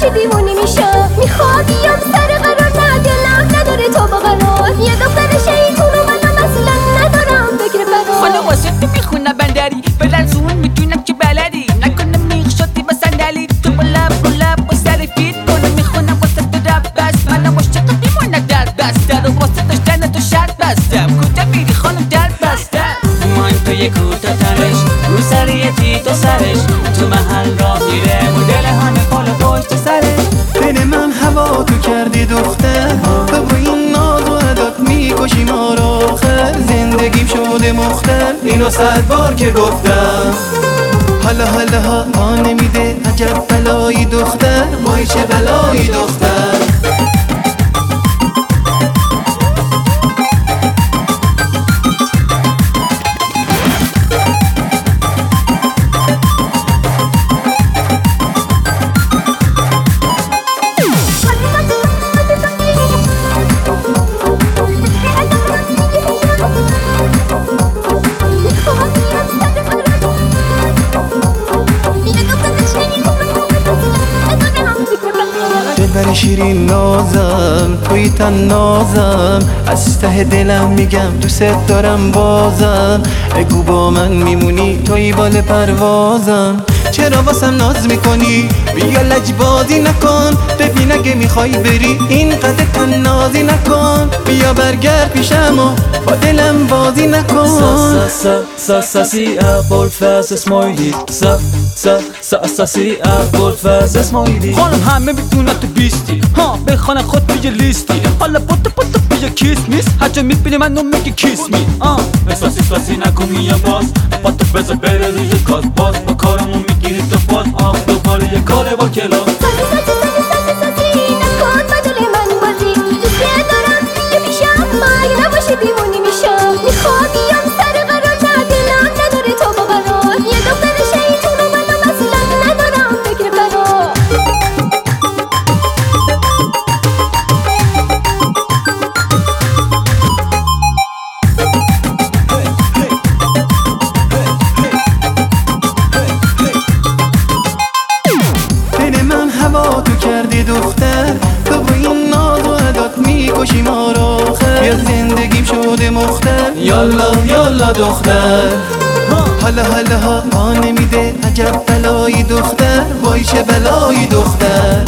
نباشی دیوونه میشم. میخوام بیام سر قرار، نه دلم نداره تو با قرار. یه دختر شیطون و منم اصلا ندارم فکر فرار. خانه واسه تو میخونم بندری بلرزون میدونم که بلدی. نکنه میخشتی با صندلی تو با لب و سر فیت کنه. میخونم واسه تو رب بس منم عاشق میمونه در بسته رو واسه داشتن تو شرط بستم. کجا میری خانم در بستم؟ مایم تو یه کوتا ترش رو سریعتی تو سرش تو محل را میره مدل همه پالا پشت سرش. دل من هوا تو کردی دختر تو با این ناز و عدات میکشی ما رو آخر. زندگیم شده مختل اینو 100 بار که گفتم. حالا ها نمیده عجب بلایی دختر وای چه بلایی دختر. دلبر شیرین نازم توی تن نازم از ته دلم میگم دوست دارم بازم. اگو با من میمونی توی بال پروازم. چرا واسم ناز میکنی بیا لجبازی نکن. ببین اگه میخوای بری اینقدر تن نازی نکن. بیا برگرد پیشم و با دلم بازی نکن. ساسی ابوالفضل اسماعیلی ساسی ابوالفضل اسماعیلی. خانم همه میدونن تو بیستی ها بخوان خود بگه لیستی. حالا پوتو بگه کیس میس هر جا میبینی منو میگه کیس می. احساسی نکن میام باز با تو بذار بره روی کاز باز با کارمون میگیری تو باز دوباره یه کاره با کلاس. ساسی نکن با دل من بازی. دوست دارم دیگه پیشم مگه نباشی دیوونه میشم. میخوام بیام سر قرار، نه دلم نداره تو با قرار. یه دختر شیطون و منم اصلا ندارم فکر فرار. دل من هوا تو کردی دختر تو با این ناز و عدات میکشی ما رو آخر. یا زندگیم شده مختل یالا دختر. حالا ها نمیده عجب بلایی دختر وای چه بلایی دختر.